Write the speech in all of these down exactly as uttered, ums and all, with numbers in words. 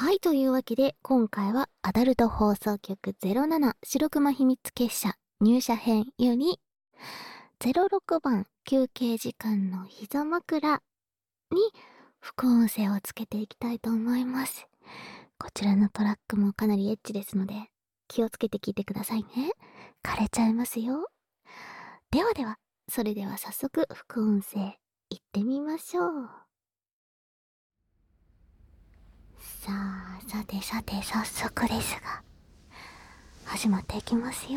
はい、というわけで今回はアダルト放送局ゼロなな白熊秘密結社入社編よりゼロろくばん休憩時間の膝枕に副音声をつけていきたいと思います。こちらのトラックもかなりエッチですので気をつけて聞いてくださいね。枯れちゃいますよ。ではでは、それでは早速副音声いってみましょう。さあ、さてさて早速ですが始まっていきますよ。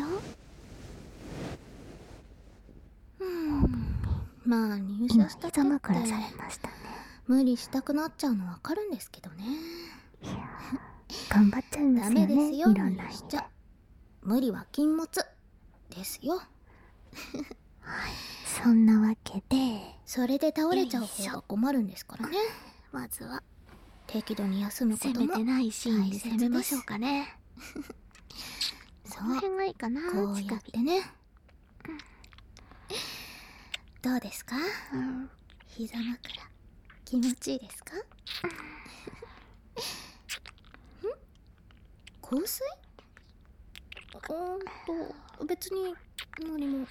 うーん、まあ入社したって膝枕されましたね。 無理したくなっちゃうのわかるんですけどね。 いや頑張っちゃいますよね。 ダメですよ、 いろんな意味で。 無理しちゃ。無理は禁物ですよ。 はい、そんなわけでそれで倒れちゃう方が困るんそからね。 まずは適度に休むことも攻めてないシーンで攻めましょうかね。 そこの辺がいいかな。 こうやってね、どうですか、 うん、 膝枕気持ちいいですか？ん？香水？うーんと別に何も。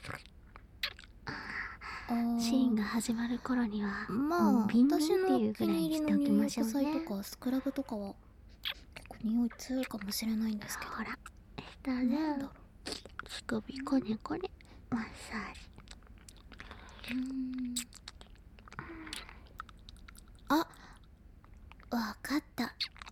シーンが始まる頃にはまあビンビン私のおっていうぐらい気に入りのにしておき入浴ましょうね。 剤とかスクラブとかは結構匂い強いかもしれないんですけど、 ほら、下でなんだろ乳首こねこねマッサージ。 う。うーん、あ、わかった。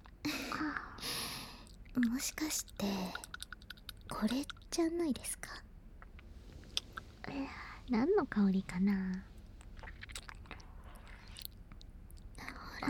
もしかしてこれじゃないですか？ え何の香りかな。 ほら、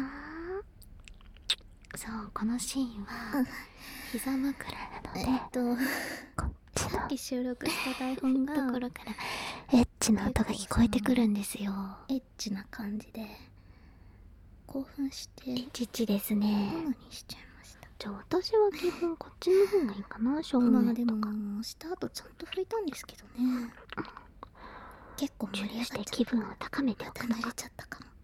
そう、このシーンは膝枕なので、 えっとこっちのさっき収録した台本がところからエッチな音が聞こえてくるんですよ。 エッチな感じで興奮してエッチッチですね。 ものにしちゃいました。 じゃあ私は基本こっちの方がいいかな。正まあ面でとかもした後ちゃんと拭いたんですけどね、結構盛り上がっちゃった。 して気分を高めておくのがまた濡れちゃったかも。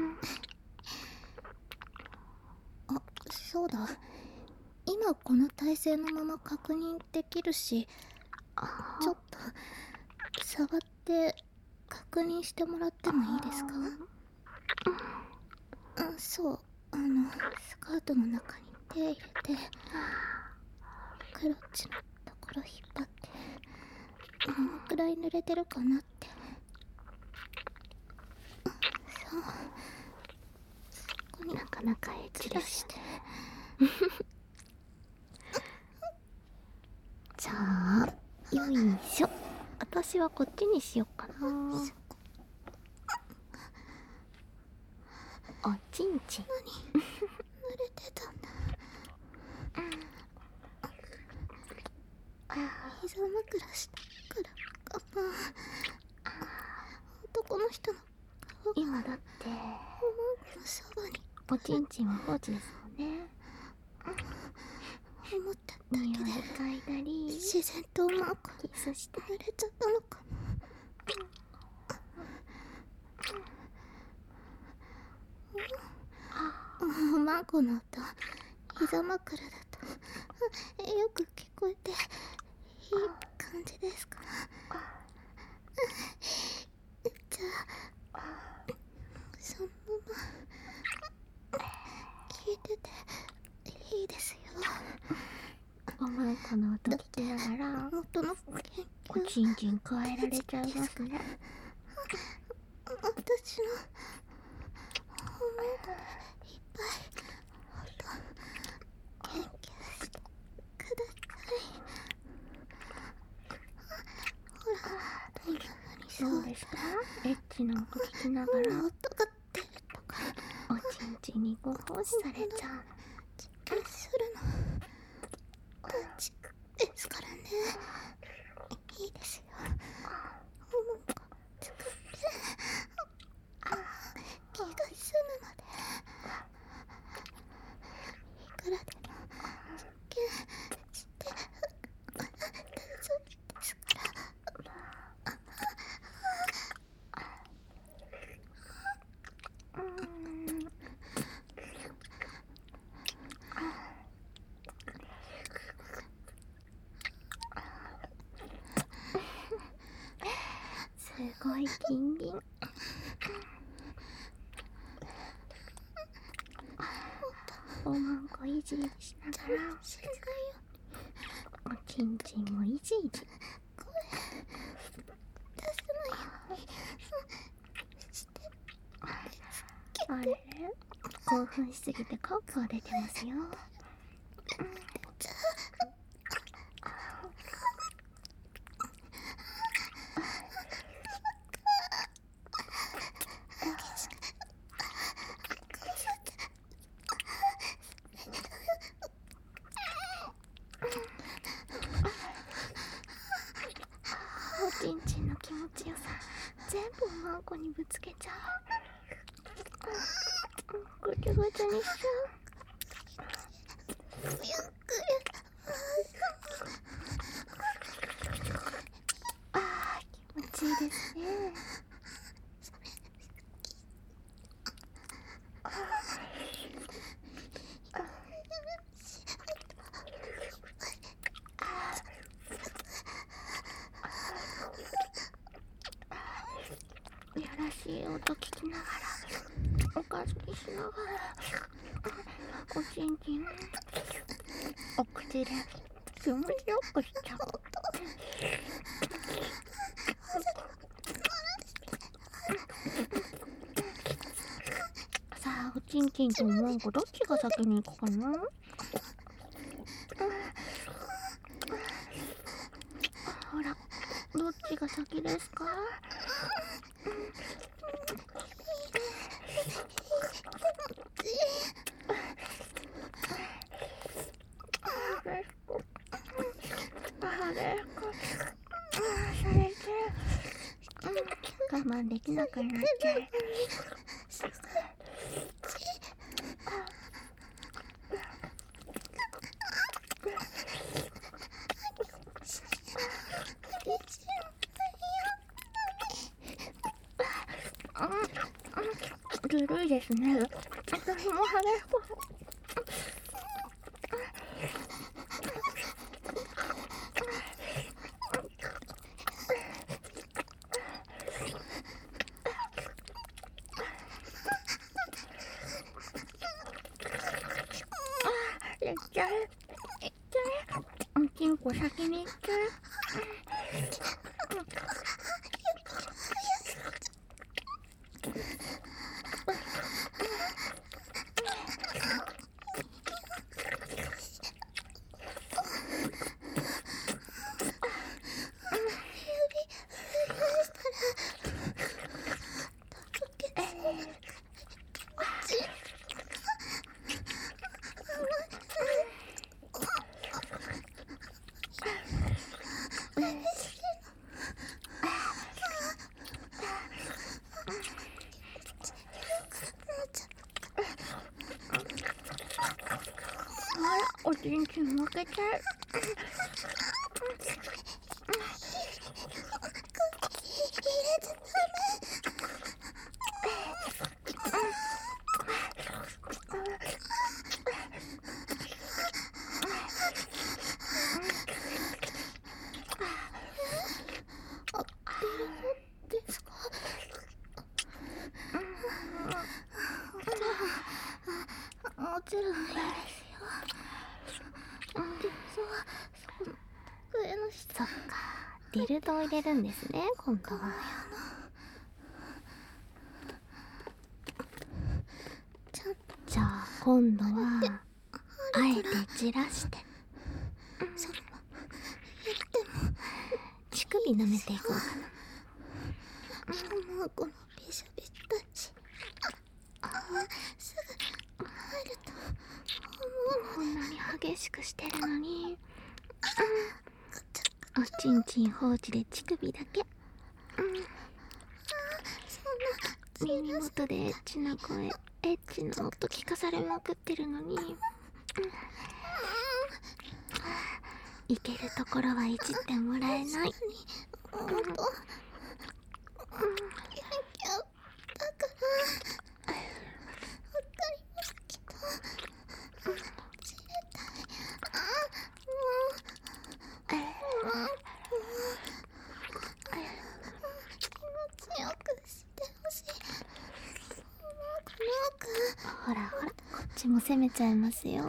うん、 あ、そうだ、今この体勢のまま確認できるし、ちょっと触って確認してもらってもいいですか？あ、そう、あのスカートの中に手入れてクロッチのところ引っ張ってどのくらい濡れてるかなって。そう、そこになかなかエッチですして。 じゃあよいしょ。私はこっちにしよっかな。おちんちん。 何濡れてたんだ。膝枕したからかな。男の人の顔が今だっておまんこのそばに。 おちんちんは放置ですもんね。 思っただ匂いけで嗅いだり自然とおまんこキスした濡れちゃったのかな。おまんこの音膝枕だとよく聞こえていい感じですから。じゃあそのまま聞いてていいですよ。 おまんこの音聞きながら元のおちんちん加えられちゃいますね。 私のおまんこでいっぱい音研究してください。ほら、どんな風にどうですか？エッチな音聞きながら音が出るとかおちんちんにご奉仕されちゃう。 実験するのガチですからね。いいですよ、おまんこ使って気が済むまでいくらでも実験して大丈夫ですから。 ギンギン。おまんこいじりしながらおちんちんもいじいじ。あれ興奮しすぎて顔が出てますよ。おちんちんの気持ちよさ全部おまんこにぶつけちゃう。ぐちゃぐちゃにしちゃう。あー気持ちいいですね。やらしい音聞きながらおかずにしながらおちんちんお口で気持ちよくしちゃう。さあおちんちんとおまんこどっちが先に行くかな。ほらどっちが先ですか。我慢できなくなっちゃう。ずるいですね。私も腫れそう。いっちゃえいっちゃえおちんこ先にいっちゃえ。おちんちん負けちゃう。もちろんいいですよ。上の下。そっか、ディルドを入れるんですね、今度は。じゃあ今度はあえてじらして乳首舐めていこうかな。もうこのビシャビシタッチすぐ入ると思うので、こんなに激しくしてるのにおちんちん放置で乳首だけ。耳元でエッチな声、エッチな音聞かされまくってるのに、いけるところはいじってもらえない。気持ちよちも攻めちゃいますよ。うん、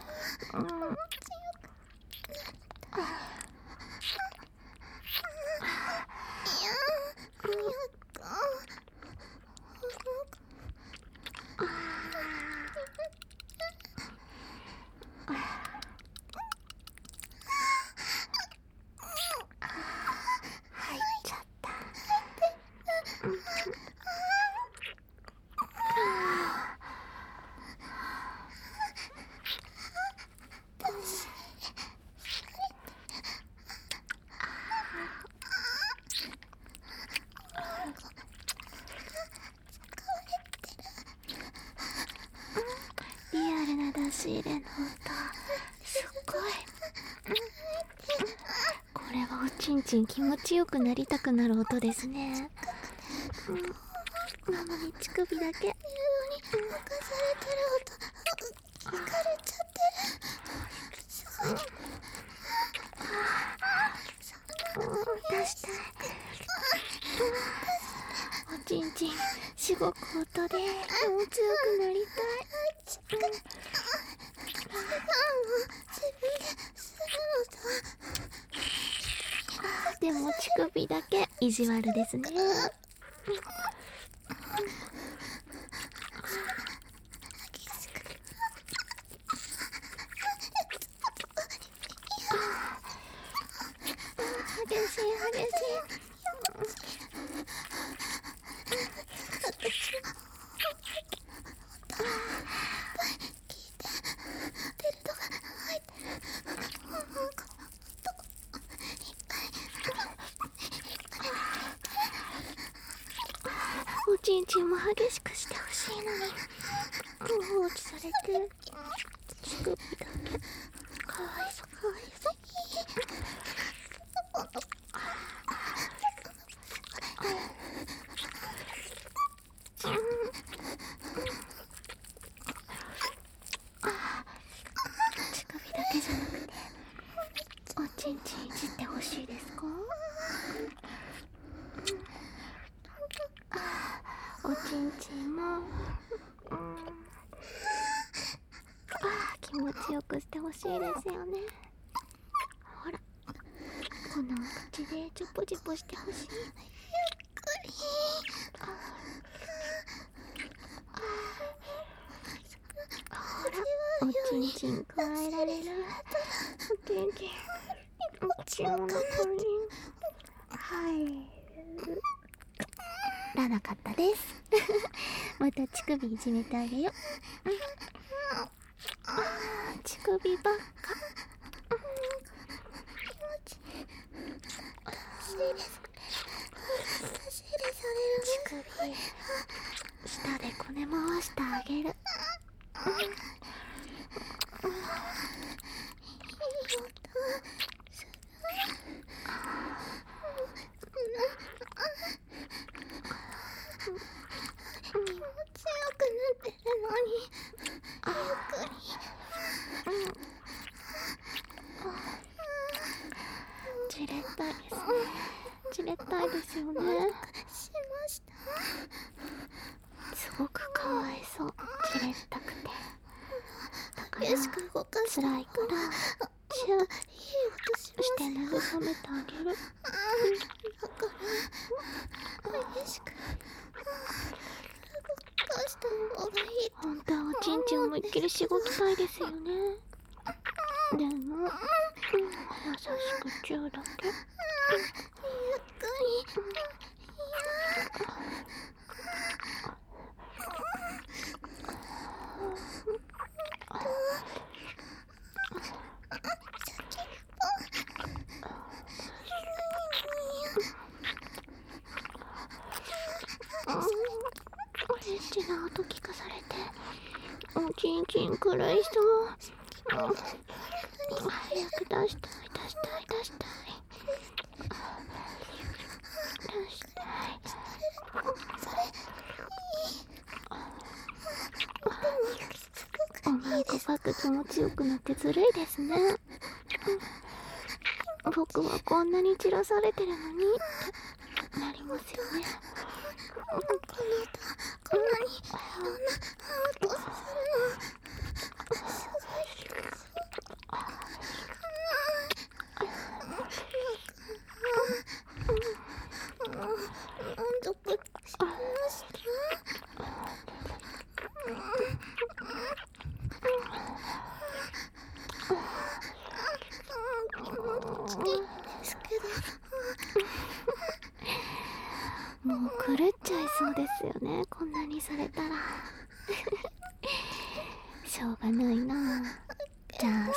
入っちゃった。リアルな出し入れの歌、すっごい。これはおちんちん気持ちよくなりたくなる音ですね。うん、なのに乳首だけ。浮かされてる音、疲れちゃってる。出したい。おちんちんしごく音で気持ちよくなりたい。でも乳首だけ意地悪ですね。激しい激しい。おちんちんも激しくしてほしいのに放置されて乳首だけ。かわいそうかわいそう。乳首だけじゃなくておちんちんいじってほしいですか？おちんちんも、うん、あ気持ちよくしてほしいですよね。ほらこの口でチョポチョポしてほしい。ゆっくり。ほらおちんちん加えられる。おちんちんおちものプリンはいらなかったです。また乳首いじめてあげよう。乳首ばっか。乳首下でこね回してあげる。気持ちよくなってるのにゆっくり。じれったいですね。じれったいですよね。しました。すごくかわいそう。じれったくて。だから辛いからチューして慰めてあげる。だから激しく出した方がいい。本当はおちんちん思いっきりしごきたいですよね。でも優しくチューだけ。ゆっくり。オレンジの音聞かされておちんちんくらいそう。早く出したい出したい出したい出したい。おまんこパック気持ちよくなってずるいですね。僕はこんなに散らされてるのにってなりますよね。この歌こんなにいろんなハートするの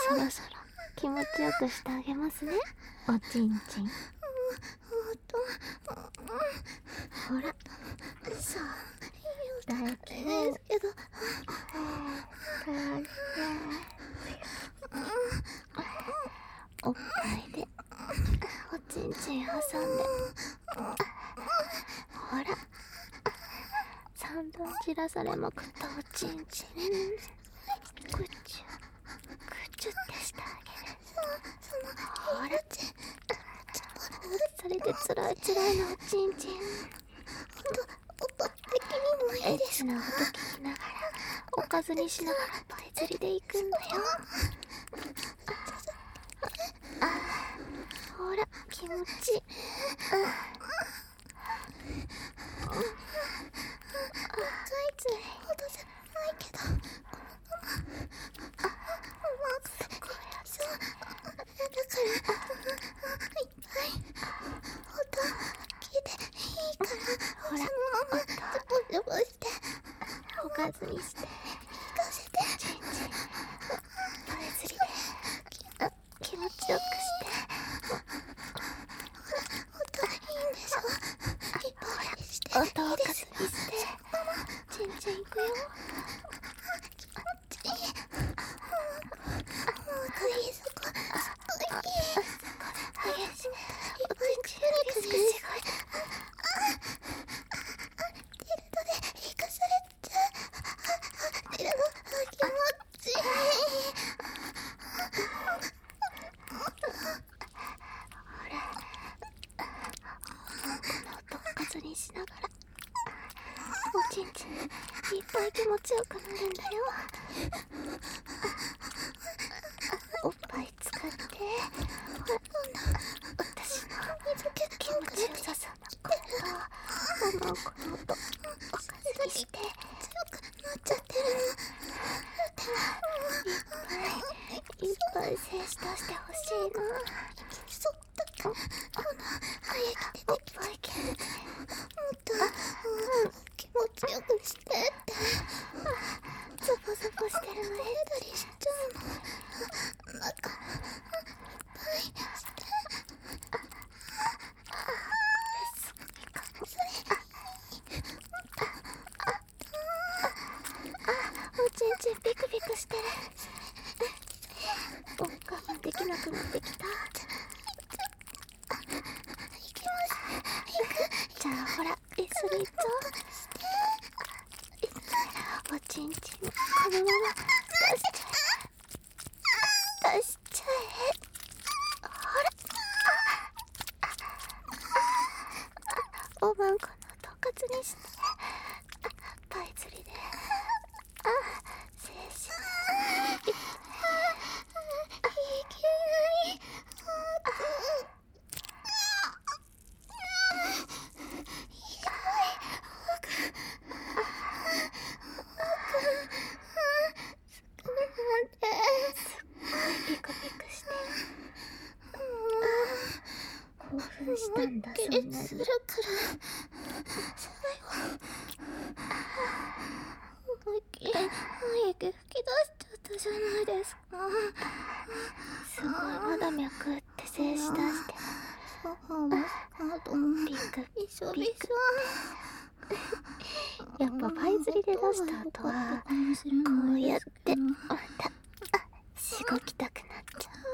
そろそろ気持ちよくしてあげますね、おちんちん。ほら、そう唾液をですけど、 おっぱいでおちんちん挟んで、ほら、三度散らされまくったおちんちん、ぐちゅぐちゅってしてあげる。ほら、それでつらいつらいのおちんちん、 音的にもいいエッですか？ チな音聞きながらおかずにしながらパイ釣りでいくんだよ。ああ、ほら気持ちいい。 ついほどじゃないけど、このままうまくできそうだから、いっぱい音聞いていいから、 ほら、 そのままジョボジョボしておかずにして聞かせて、 チンチンパイ釣りであ気持ちよくして音いいんでしょ？いっぱいして音をおかずにいいですよ。 してチンチンいくよ。 気持ちいい。もうかいそこ、そこいい。 激しいおちんちん激しいすごい。ティルトで生かされちゃう。ティルト、気持ちいい。 この音をおかずにしながらおちんちんいっぱい気持ちよくなるんだよ。おっぱい使ってほら、私の気持ちよさそうな声とママをこの音おかずにして強くなっちゃってるいっぱいいっぱい精子出してほしいな。 そっと、この唾液出おってぱい気持ちいい。 もっと、うん、気持ちよくしてってゾボゾボしてるの出たりしちゃうの。なんかいっぱいしておちんちんピクピクしてる。お我慢できなくなってきた。じゃあほら一緒にいっちゃおう。おちんちんこのまま出しちゃえ出しちゃえ。ほらおまんこの音をかずにしてパイ釣りであ精子いっピクピクして興奮したんだ。そんなにするから最後思いっきり唾液吹き出しちゃったじゃないですか。 すごいまだ脈打って精子出してソファーもスカートもピクびしょびしょ。 やっぱパイ釣りで出した後はこうやってまたしごきたくなっちゃう。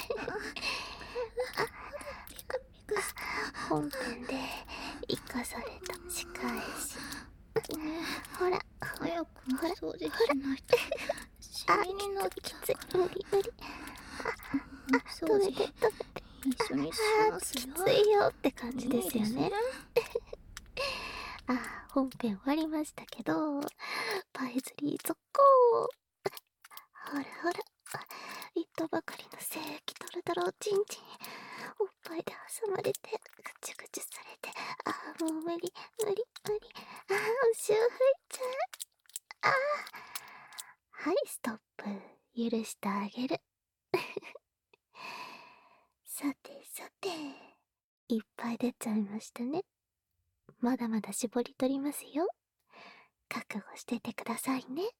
ピクピクして本編で生かされた仕返し。ほら早く掃除しないとシミになっちゃうから。 無理無理掃除止めて止めて一緒にしますよ。 きついよって感じですよね。 いいですね。 ああ本編終わりましたけどパイ釣り続行。ほらほらいったばかりの精液トロトロおちんちんおっぱいで挟まれてぐちゅぐちゅされてああもう無理無理無理ああおしを吹いちゃう。ああはいストップ許してあげる。さてさていっぱい出ちゃいましたね。まだまだ絞り取りますよ。覚悟しててくださいね。